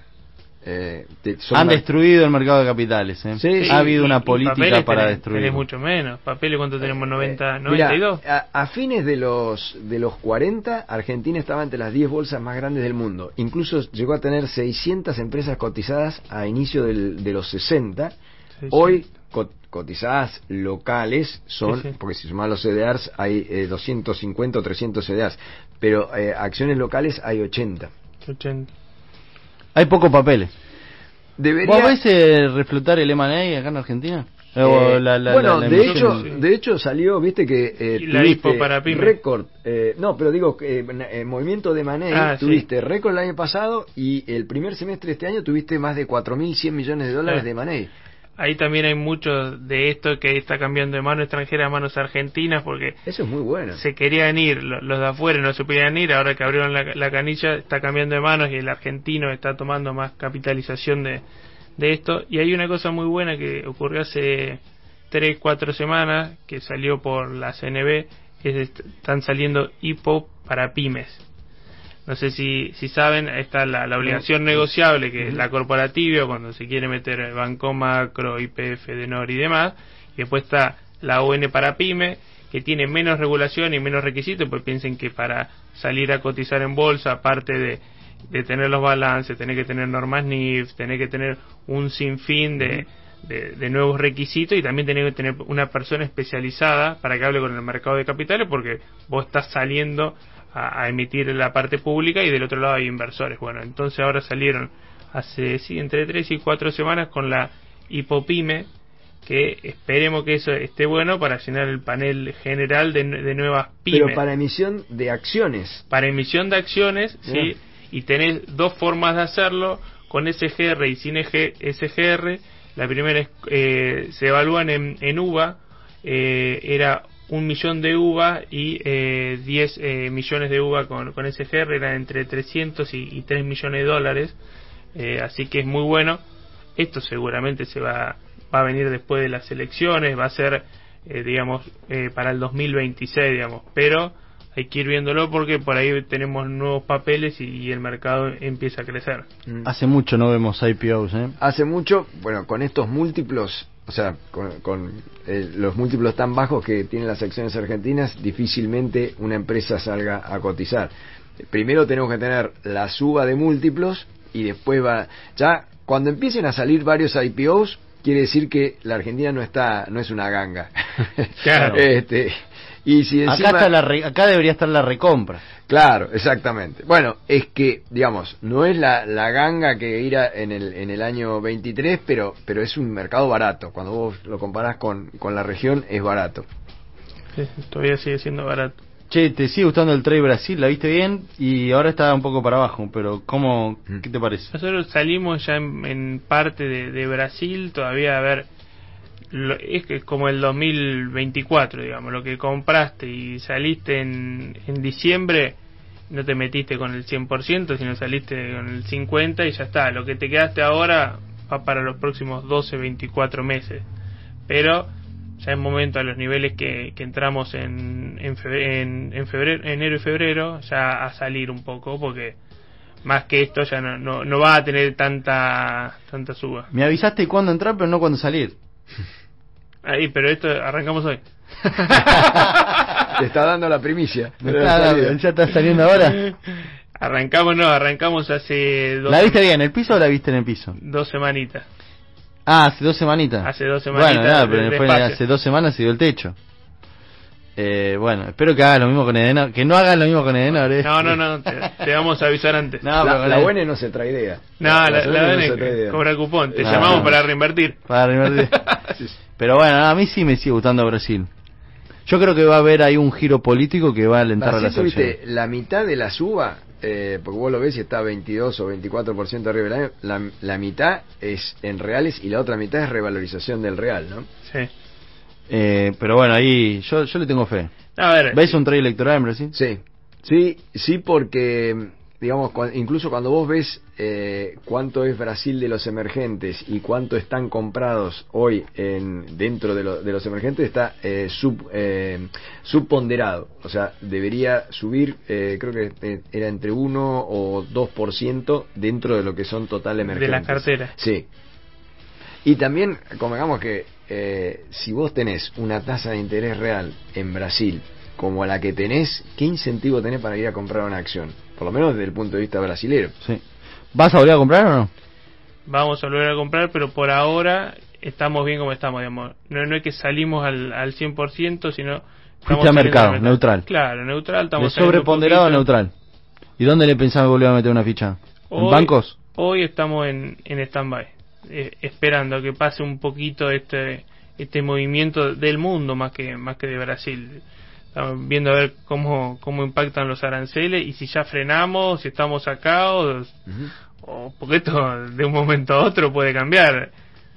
Han destruido el mercado de capitales, ¿eh? Sí, ha habido una política para destruir. Tenés mucho menos. ¿Papeles cuánto tenemos? 92. Mirá, a fines de los 40, Argentina estaba entre las 10 bolsas más grandes del mundo. Incluso llegó a tener 600 empresas cotizadas a inicio de los 60. 600. Hoy cotizadas locales son, porque si sumas los CDRs hay 250 o 300 CDRs, pero acciones locales hay 80. Hay pocos papeles. ¿Vos ves reflotar el M&A acá en Argentina? De hecho salió, viste que la IPO para pyme. Récord, no, pero digo movimiento de M&A, tuviste récord el año pasado y el primer semestre de este año tuviste más de 4.100 millones de dólares de M&A. Ahí también hay mucho de esto que está cambiando de mano extranjera a manos argentinas, porque eso es muy bueno. Se querían ir, los de afuera no se podían ir, ahora que abrieron la canilla está cambiando de manos y el argentino está tomando más capitalización de esto. Y hay una cosa muy buena que ocurrió hace 3-4 semanas, que salió por la CNB, están saliendo IPO para pymes. No sé si saben, está la obligación negociable, que es la corporativa, cuando se quiere meter Banco Macro, YPF, Denor y demás. Y después está la ON para pyme, que tiene menos regulación y menos requisitos, pues piensen que para salir a cotizar en bolsa, aparte de tener los balances, tener que tener normas NIF, tener que tener un sinfín de nuevos requisitos, y también tener que tener una persona especializada para que hable con el mercado de capitales, porque vos estás saliendo a emitir la parte pública y del otro lado hay inversores. Bueno, entonces ahora salieron hace entre 3 y 4 semanas con la Hipopyme, que esperemos que eso esté bueno para llenar el panel general de nuevas pymes. Pero para emisión de acciones. Para emisión de acciones, sí, y tenés dos formas de hacerlo, con SGR y sin SGR. La primera es, se evalúan en UVA, era 1 millón de UVA y 10 millones de UVA con SGR, eran entre 300 y 3 millones de dólares, así que es muy bueno. Esto seguramente va a venir después de las elecciones, va a ser, digamos, para el 2026, digamos, pero hay que ir viéndolo porque por ahí tenemos nuevos papeles y el mercado empieza a crecer. Hace mucho no vemos IPOs, Hace mucho, bueno, con estos múltiplos, o sea, con los múltiplos tan bajos que tienen las acciones argentinas, difícilmente una empresa salga a cotizar. Primero tenemos que tener la suba de múltiplos y después ya cuando empiecen a salir varios IPOs, quiere decir que la Argentina no es una ganga. Claro. Y si encima, acá debería estar la recompra. Claro, exactamente. Bueno, es que, digamos, no es la ganga que irá en el año 23, pero es un mercado barato. Cuando vos lo comparás con la región, es barato. Sí, todavía sigue siendo barato. Che, ¿te sigue gustando el trade Brasil? ¿La viste bien? Y ahora está un poco para abajo, pero ¿qué te parece? Nosotros salimos ya en parte de Brasil, todavía a ver, es que es como el 2024, digamos, lo que compraste y saliste en diciembre, no te metiste con el 100%, sino saliste con el 50% y ya está. Lo que te quedaste ahora va para los próximos 12, 24 meses. Pero ya es momento, a los niveles que entramos en febrero, enero y febrero, ya a salir un poco, porque más que esto ya no va a tener tanta suba. Me avisaste cuándo entrar, pero no cuándo salir. Ahí, pero esto arrancamos hoy. Te está dando la primicia. ¿Ya está saliendo ahora? Arrancamos hace 2 ¿La viste bien en el piso o la viste en el piso? 2 semanitas. Hace 2 semanitas. Hace 2 semanitas. Bueno, nada, pero después hace 2 semanas se dio el techo. Bueno, espero que haga lo mismo con Edenor. Que no haga lo mismo con Edenor. No, te vamos a avisar antes. No, la buena no se trae idea. No, la buena cobra cupón. Te llamamos para reinvertir. Pero bueno, a mí sí me sigue gustando Brasil. Yo creo que va a haber ahí un giro político que va a alentar a la sociedad. La mitad de la suba, porque vos lo ves y está 22 o 24% arriba del año, la mitad es en reales y la otra mitad es revalorización del real, ¿no? Sí. Pero bueno, ahí yo le tengo fe. A ver, ¿ves un trade electoral en Brasil? Sí, porque digamos, incluso cuando vos ves cuánto es Brasil de los emergentes y cuánto están comprados hoy dentro de los emergentes, está subponderado, o sea, debería subir, creo que era entre 1 o 2% dentro de lo que son total emergentes. De la cartera. Sí. Y también, convengamos que si vos tenés una tasa de interés real en Brasil como la que tenés, ¿qué incentivo tenés para ir a comprar una acción? Por lo menos desde el punto de vista brasilero. Sí. ¿Vas a volver a comprar o no? Vamos a volver a comprar, pero por ahora estamos bien como estamos, digamos. No es que salimos al 100%, sino... Fuiste a mercado, neutral. Claro, neutral. Estamos de sobreponderado a neutral. ¿Y dónde le pensaba volver a meter una ficha? ¿En bancos? Hoy estamos en stand-by, esperando a que pase un poquito este movimiento del mundo más que de Brasil. Estamos viendo a ver cómo impactan los aranceles y si ya frenamos, si estamos acá o porque esto de un momento a otro puede cambiar.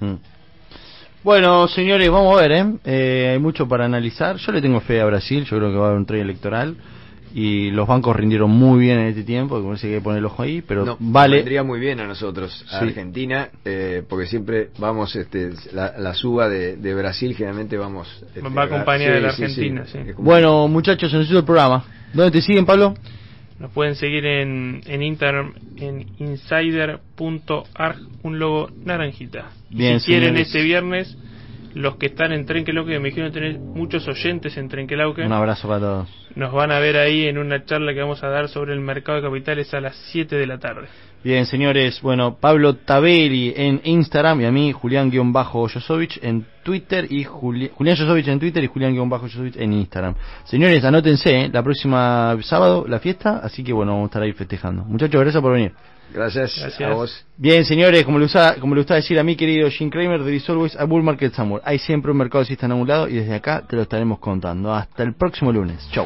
Bueno, señores, vamos a ver, hay mucho para analizar. Yo le tengo fe a Brasil, yo creo que va a haber un trade electoral y los bancos rindieron muy bien en este tiempo, como dice, hay que poner el ojo ahí, pero vale. Vendría muy bien a nosotros, a Argentina, porque siempre vamos, la suba de Brasil generalmente vamos... va acompañada de la Argentina, sí. Bueno, muchachos, en el programa, ¿dónde te siguen, Pablo? Nos pueden seguir en Instagram, en insider.arg, un logo naranjita. Bien, si quieren, señores, este viernes, los que están en Trenquelauque, me dijeron tener muchos oyentes en Trenquelauque. Un abrazo para todos. Nos van a ver ahí en una charla que vamos a dar sobre el mercado de capitales a las 7 de la tarde. Bien, señores, bueno, Pablo Tabelli en Instagram y a mí, Julián-Josovich en Twitter y Julián Josovich en Twitter y Julián-Josovich en Instagram. Señores, anótense, la próxima sábado la fiesta, así que bueno, vamos a estar ahí festejando. Muchachos, gracias por venir. Gracias a vos. Bien, señores, como le gusta decir a mi querido Jim Cramer, there is always a bull market somewhere. Hay siempre un mercado alcista en algún lado y desde acá te lo estaremos contando. Hasta el próximo lunes. Chau.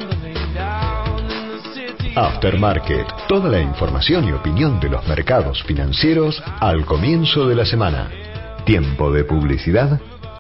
Aftermarket, toda la información y opinión de los mercados financieros al comienzo de la semana. Tiempo de publicidad